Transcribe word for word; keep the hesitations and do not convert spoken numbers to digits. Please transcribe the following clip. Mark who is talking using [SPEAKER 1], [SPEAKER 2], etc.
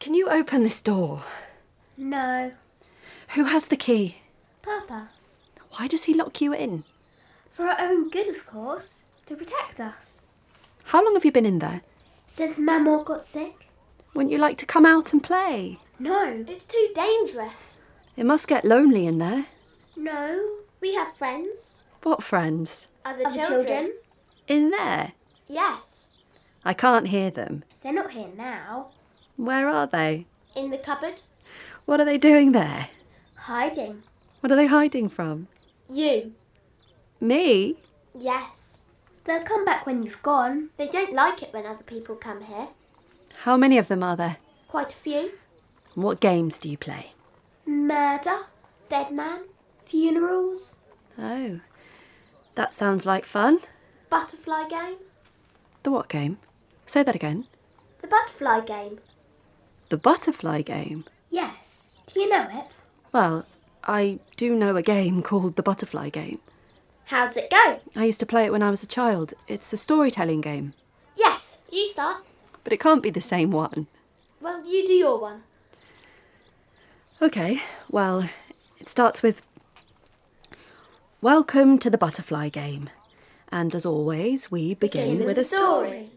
[SPEAKER 1] Can you open this door?
[SPEAKER 2] No.
[SPEAKER 1] Who has the key?
[SPEAKER 2] Papa.
[SPEAKER 1] Why does he lock you in?
[SPEAKER 2] For our own good, of course. To protect us.
[SPEAKER 1] How long have you been in there?
[SPEAKER 2] Since Mama got sick.
[SPEAKER 1] Wouldn't you like to come out and play?
[SPEAKER 2] No. It's too dangerous.
[SPEAKER 1] It must get lonely in there.
[SPEAKER 2] No. We have friends.
[SPEAKER 1] What friends?
[SPEAKER 2] Other, Other children. children.
[SPEAKER 1] In there?
[SPEAKER 2] Yes.
[SPEAKER 1] I can't hear them.
[SPEAKER 2] They're not here now.
[SPEAKER 1] Where are they?
[SPEAKER 2] In the cupboard.
[SPEAKER 1] What are they doing there?
[SPEAKER 2] Hiding.
[SPEAKER 1] What are they hiding from?
[SPEAKER 2] You.
[SPEAKER 1] Me?
[SPEAKER 2] Yes. They'll come back when you've gone. They don't like it when other people come here.
[SPEAKER 1] How many of them are there?
[SPEAKER 2] Quite a few.
[SPEAKER 1] What games do you play?
[SPEAKER 2] Murder. Dead man. Funerals.
[SPEAKER 1] Oh, that sounds like fun.
[SPEAKER 2] Butterfly game.
[SPEAKER 1] The what game? Say that again.
[SPEAKER 2] The butterfly game.
[SPEAKER 1] The butterfly game?
[SPEAKER 2] Yes. Do you know it?
[SPEAKER 1] Well, I do know a game called the butterfly game.
[SPEAKER 2] How does it go?
[SPEAKER 1] I used to play it when I was a child. It's a storytelling game.
[SPEAKER 2] Yes, you start.
[SPEAKER 1] But it can't be the same one.
[SPEAKER 2] Well, you do your one.
[SPEAKER 1] OK, well, it starts with... Welcome to the butterfly game. And as always, we begin,
[SPEAKER 2] Begin with,
[SPEAKER 1] with
[SPEAKER 2] a
[SPEAKER 1] a story.
[SPEAKER 2] story.